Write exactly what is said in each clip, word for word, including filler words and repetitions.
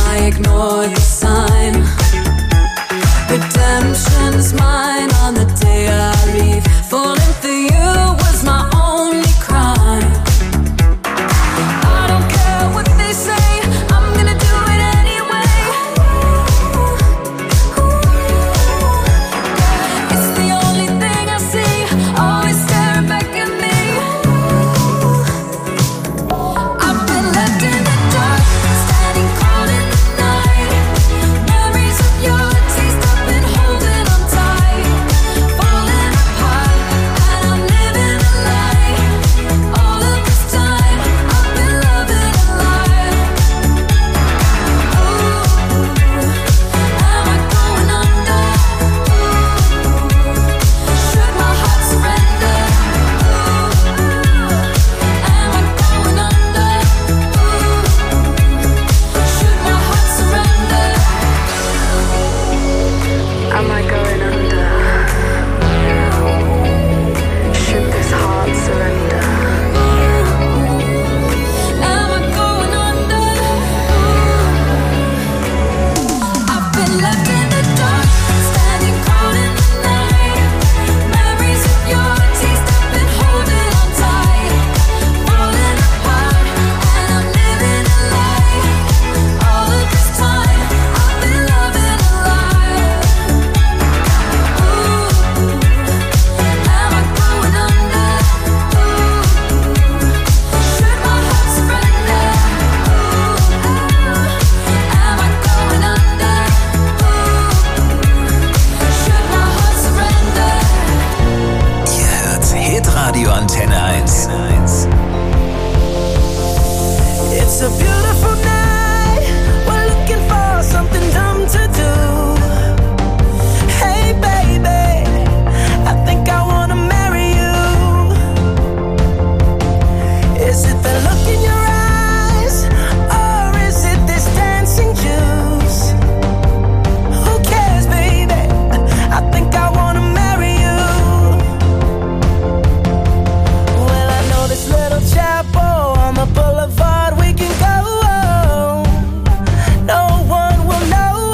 I ignore the sign. Redemption's mine on the day I leave. Falling for you was my only crime. I don't care what they say, I'm gonna do it anyway. It's the only thing I see, always staring back at me. I've been left in the dark, standing cold in the night. Memories of your taste I've been holding on tight. Falling apart, and I'm living a lie. All of this time, I've been loving a lie. Ooh, am I going under? Ooh, should my heart surrender? Ooh, am I going under? Ooh, should my heart surrender? Am I going under? Should this heart surrender? Am I going under? I've been left in the dark, standing cold in the night. Memories of your taste I've been holding on tight. Falling apart, and I'm living a lie. All of this time, I've been loving a lie. Ooh, am I going under? Ooh, should my heart surrender? Ooh, am I going under? Ooh, should my heart surrender? Ihr hört Hitradio Antenne eins. It's a beautiful night. We're looking for something dumb to do. Hey baby, I think I wanna marry you. Is it the look in your eyes, or is it this dancing juice? Who cares, baby? I think I wanna marry you. Well, I know this little chapel on the boulevard we can go. No one will know.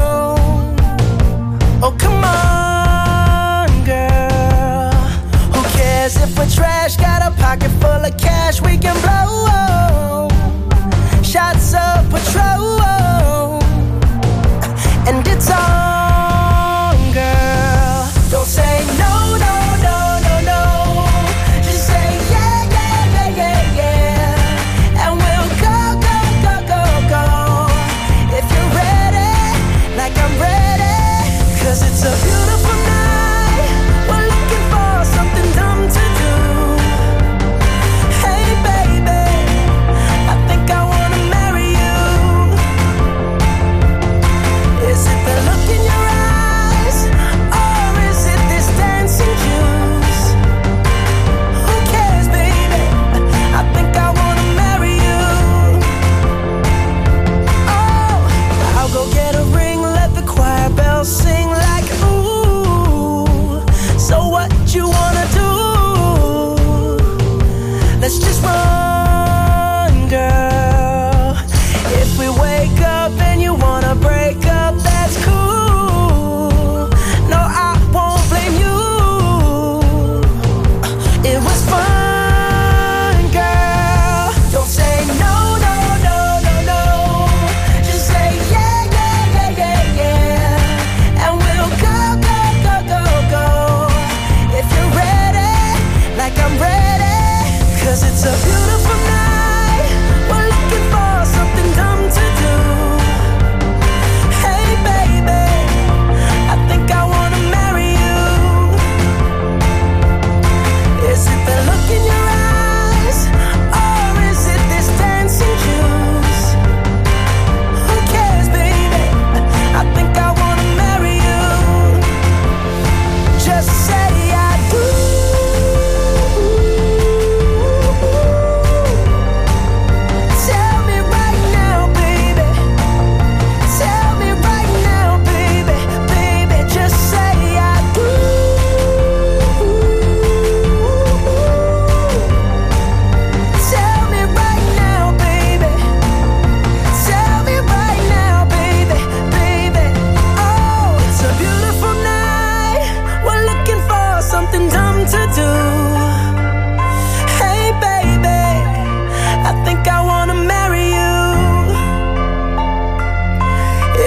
Oh, come on, girl. Who cares if we're trash? Got a pocket full of cash we can blow. Shots of Patrol, and it's on, girl. Don't say no, no, no, no, no. Just say yeah, yeah, yeah, yeah, yeah. And we'll go, go, go, go, go. If you're ready, like I'm ready. Cause it's a beautiful night. We're looking for something dumb to do. Hey baby, I think I wanna marry you. Is it the look in your eyes, or is it this dancing juice? Who cares, baby? I think I wanna marry you. Oh, I'll go get a ring, let the choir bells sing like ooh. So what you wanna do? Let's just run, girl. If we wake up and you wanna break up, that's cool. No, I won't blame you. It was fun, girl. Don't say no, no, no, no, no. Just say yeah, yeah, yeah, yeah, yeah. And we'll go, go, go, go, go. If you're ready, like I'm ready. Cause it's a beautiful night. We're looking for something dumb to do. Hey baby,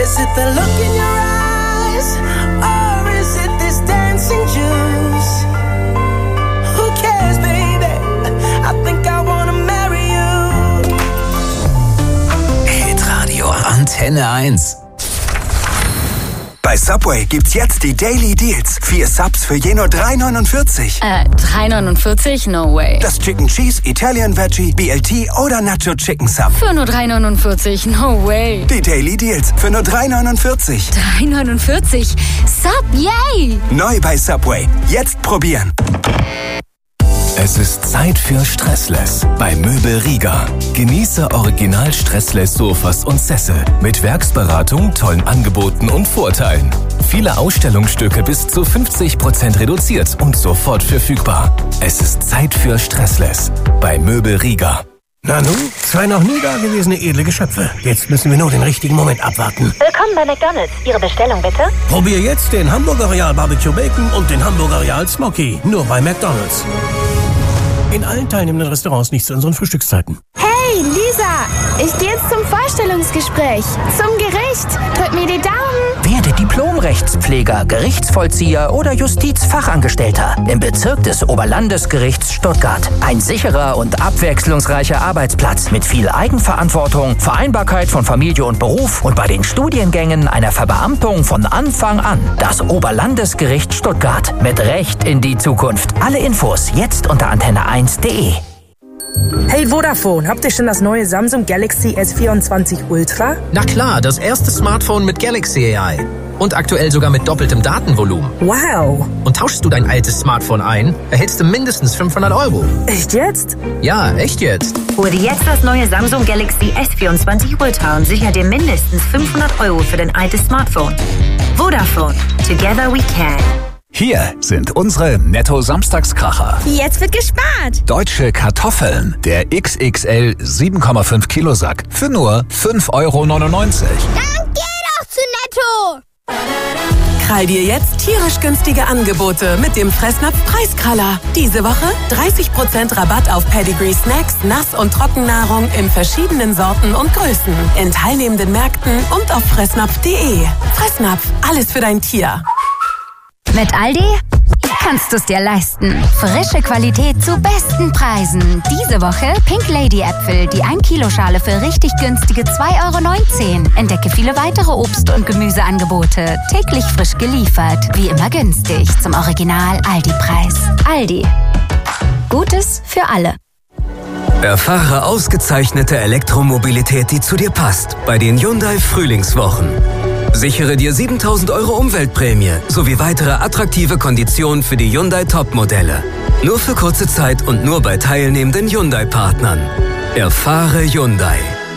Is it the look in your eyes? Or is it this dancing juice? Who cares, baby? I think I wanna marry you. Hitradio Antenne eins. Bei Subway gibt's jetzt die Daily Deals. Vier Subs für je nur drei neunundvierzig. Äh, drei neunundvierzig? No way. Das Chicken Cheese, Italian Veggie, B L T oder Nacho Chicken Sub. Für nur drei neunundvierzig? No way. Die Daily Deals für nur drei neunundvierzig. drei neunundvierzig? Sub, yay! Neu bei Subway. Jetzt probieren. Es ist Zeit für Stressless bei Möbel Rieger. Genieße original Stressless Sofas und Sessel mit Werksberatung, tollen Angeboten und Vorteilen. Viele Ausstellungsstücke bis zu fünfzig Prozent reduziert und sofort verfügbar. Es ist Zeit für Stressless bei Möbel Rieger. Na nun, zwei noch nie dagewesene edle Geschöpfe. Jetzt müssen wir nur den richtigen Moment abwarten. Willkommen bei McDonald's. Ihre Bestellung bitte? Probier jetzt den Hamburger Real Barbecue Bacon und den Hamburger Real Smoky. Nur bei McDonald's. In allen teilnehmenden Restaurants nicht zu unseren Frühstückszeiten. Hey, Lisa, ich gehe jetzt zum Vorstellungsgespräch. Zum Gericht. Drück mir die Daumen. Werde Diplom-Rechtspfleger, Gerichtsvollzieher oder Justizfachangestellter im Bezirk des Oberlandesgerichts Stuttgart. Ein sicherer und abwechslungsreicher Arbeitsplatz mit viel Eigenverantwortung, Vereinbarkeit von Familie und Beruf und bei den Studiengängen einer Verbeamtung von Anfang an. Das Oberlandesgericht Stuttgart. Mit Recht in die Zukunft. Alle Infos jetzt unter antenne eins punkt de. Hey Vodafone, habt ihr schon das neue Samsung Galaxy S vierundzwanzig Ultra? Na klar, das erste Smartphone mit Galaxy A I. Und aktuell sogar mit doppeltem Datenvolumen. Wow! Und tauschst du dein altes Smartphone ein, erhältst du mindestens fünfhundert Euro. Echt jetzt? Ja, echt jetzt. Hol dir jetzt das neue Samsung Galaxy S vierundzwanzig Ultra und sicher dir mindestens fünfhundert Euro für dein altes Smartphone. Vodafone. Together we can. Hier sind unsere Netto-Samstagskracher. Jetzt wird gespart. Deutsche Kartoffeln, der X X L sieben Komma fünf Kilo Sack für nur fünf Euro neunundneunzig. Dann geh doch zu Netto. Krall dir jetzt tierisch günstige Angebote mit dem Fressnapf Preiskraller. Diese Woche dreißig Prozent Rabatt auf Pedigree Snacks, Nass- und Trockennahrung in verschiedenen Sorten und Größen. In teilnehmenden Märkten und auf fressnapf punkt de. Fressnapf, alles für dein Tier. Mit Aldi kannst du es dir leisten. Frische Qualität zu besten Preisen. Diese Woche Pink Lady Äpfel, die ein Kilo Schale für richtig günstige zwei Euro neunzehn. Entdecke viele weitere Obst- und Gemüseangebote. Täglich frisch geliefert. Wie immer günstig. Zum Original Aldi-Preis. Aldi. Gutes für alle. Erfahre ausgezeichnete Elektromobilität, die zu dir passt, bei den Hyundai Frühlingswochen. Sichere dir siebentausend Euro Umweltprämie sowie weitere attraktive Konditionen für die Hyundai Top-Modelle. Nur für kurze Zeit und nur bei teilnehmenden Hyundai-Partnern. Erfahre Hyundai.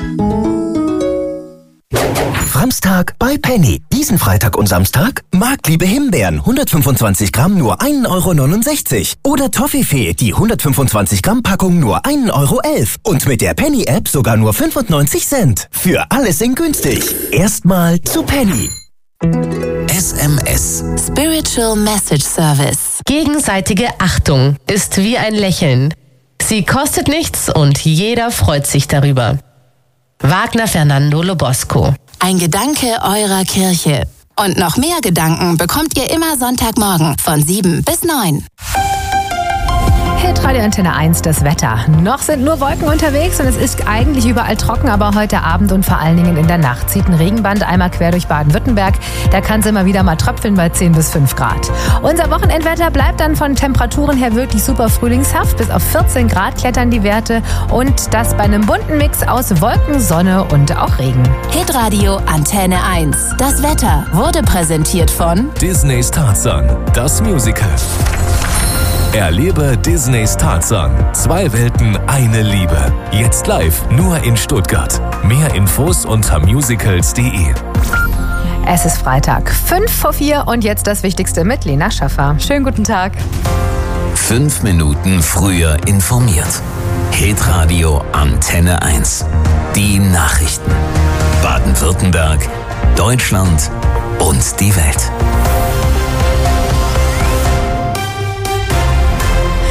Samstag bei Penny. Diesen Freitag und Samstag Marktliebe Himbeeren, hundertfünfundzwanzig Gramm nur ein Euro neunundsechzig. Oder Toffifee, die hundertfünfundzwanzig Gramm Packung nur ein Euro elf. Und mit der Penny-App sogar nur fünfundneunzig Cent. Für alles in günstig. Erstmal zu Penny. S M S. Spiritual Message Service. Gegenseitige Achtung ist wie ein Lächeln. Sie kostet nichts und jeder freut sich darüber. Wagner Fernando Lobosco. Ein Gedanke eurer Kirche. Und noch mehr Gedanken bekommt ihr immer Sonntagmorgen von sieben bis neun. Hitradio Antenne eins, das Wetter. Noch sind nur Wolken unterwegs und es ist eigentlich überall trocken, aber heute Abend und vor allen Dingen in der Nacht zieht ein Regenband einmal quer durch Baden-Württemberg. Da kann es immer wieder mal tröpfeln bei zehn bis fünf Grad. Unser Wochenendwetter bleibt dann von Temperaturen her wirklich super frühlingshaft. Bis auf vierzehn Grad klettern die Werte und das bei einem bunten Mix aus Wolken, Sonne und auch Regen. Hitradio Antenne eins. Das Wetter wurde präsentiert von Disneys Tarzan, das Musical. Erlebe Disneys Tarzan. Zwei Welten, eine Liebe. Jetzt live, nur in Stuttgart. Mehr Infos unter musicals punkt de. Es ist Freitag, fünf vor vier und jetzt das Wichtigste mit Lena Schaffer. Schönen guten Tag. Fünf Minuten früher informiert. Hitradio Antenne eins. Die Nachrichten. Baden-Württemberg, Deutschland und die Welt.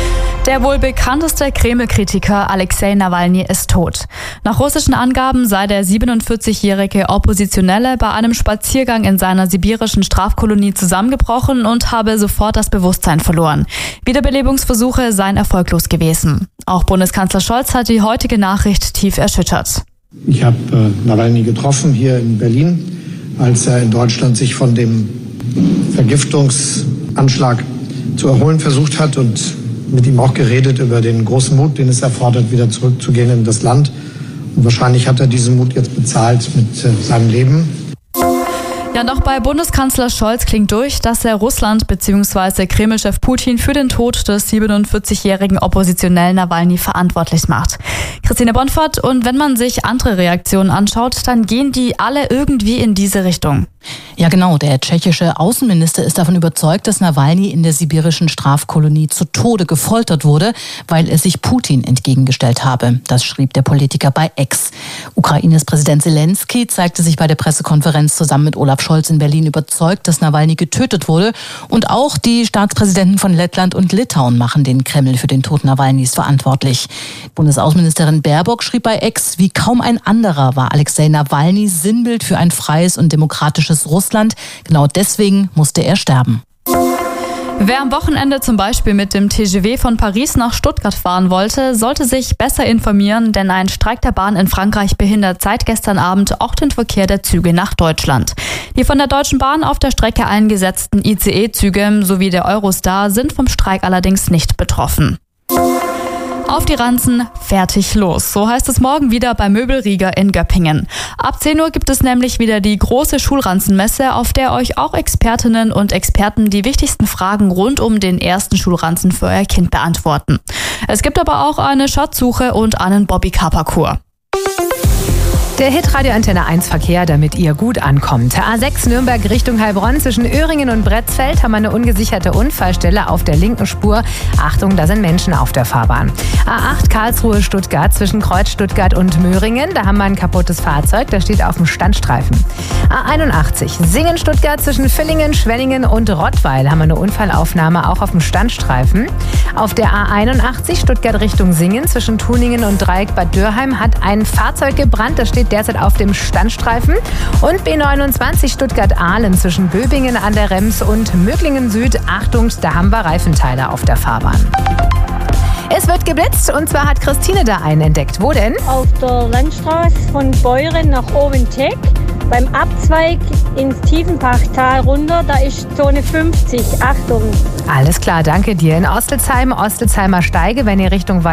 Der wohl bekannteste Kreml-Kritiker Alexei Nawalny ist tot. Nach russischen Angaben sei der siebenundvierzigjährige Oppositionelle bei einem Spaziergang in seiner sibirischen Strafkolonie zusammengebrochen und habe sofort das Bewusstsein verloren. Wiederbelebungsversuche seien erfolglos gewesen. Auch Bundeskanzler Scholz hat die heutige Nachricht tief erschüttert. Ich habe äh, Nawalny getroffen hier in Berlin, als er in Deutschland sich von dem Vergiftungsanschlag zu erholen versucht hat, und mit ihm auch geredet über den großen Mut, den es erfordert, wieder zurückzugehen in das Land. Und wahrscheinlich hat er diesen Mut jetzt bezahlt mit äh, seinem Leben. Ja, und auch bei Bundeskanzler Scholz klingt durch, dass er Russland bzw. Kreml-Chef Putin für den Tod des siebenundvierzigjährigen Oppositionellen Nawalny verantwortlich macht. Christine Bonfort, und wenn man sich andere Reaktionen anschaut, dann gehen die alle irgendwie in diese Richtung. Ja, genau. Der tschechische Außenminister ist davon überzeugt, dass Nawalny in der sibirischen Strafkolonie zu Tode gefoltert wurde, weil er sich Putin entgegengestellt habe. Das schrieb der Politiker bei X. Ukraines Präsident Zelensky zeigte sich bei der Pressekonferenz zusammen mit Olaf Scholz in Berlin überzeugt, dass Nawalny getötet wurde. Und auch die Staatspräsidenten von Lettland und Litauen machen den Kreml für den Tod Nawalnys verantwortlich. Bundesaußenministerin Baerbock schrieb bei X, wie kaum ein anderer war Alexei Nawalny Sinnbild für ein freies und demokratisches Russland. Genau deswegen musste er sterben. Wer am Wochenende zum Beispiel mit dem T G V von Paris nach Stuttgart fahren wollte, sollte sich besser informieren, denn ein Streik der Bahn in Frankreich behindert seit gestern Abend auch den Verkehr der Züge nach Deutschland. Die von der Deutschen Bahn auf der Strecke eingesetzten I C E-Züge sowie der Eurostar sind vom Streik allerdings nicht betroffen. Auf die Ranzen, fertig, los. So heißt es morgen wieder bei Möbel Rieger in Göppingen. Ab zehn Uhr gibt es nämlich wieder die große Schulranzenmesse, auf der euch auch Expertinnen und Experten die wichtigsten Fragen rund um den ersten Schulranzen für euer Kind beantworten. Es gibt aber auch eine Schatzsuche und einen Bobbycar-Parcours. Der Hit Radio Antenne eins Verkehr, damit ihr gut ankommt. A sechs Nürnberg Richtung Heilbronn zwischen Öhringen und Bretzfeld haben wir eine ungesicherte Unfallstelle auf der linken Spur. Achtung, da sind Menschen auf der Fahrbahn. A acht Karlsruhe Stuttgart zwischen Kreuz Stuttgart und Möhringen. Da haben wir ein kaputtes Fahrzeug, das steht auf dem Standstreifen. A einundachtzig Singen Stuttgart zwischen Villingen, Schwenningen und Rottweil haben wir eine Unfallaufnahme auch auf dem Standstreifen. Auf der A einundachtzig Stuttgart Richtung Singen zwischen Tuningen und Dreieck Bad Dürheim hat ein Fahrzeug gebrannt, das steht derzeit auf dem Standstreifen. Und B neunundzwanzig Stuttgart-Ahlen zwischen Böbingen an der Rems und Möglingen Süd. Achtung, da haben wir Reifenteile auf der Fahrbahn. Es wird geblitzt, und zwar hat Christine da einen entdeckt. Wo denn? Auf der Landstraße von Beuren nach Oventeck. Beim Abzweig ins Tiefenbachtal runter, da ist Zone fünfzig. Achtung. Alles klar, danke dir. In Ostelzheim, Ostelzheimer Steige, wenn ihr Richtung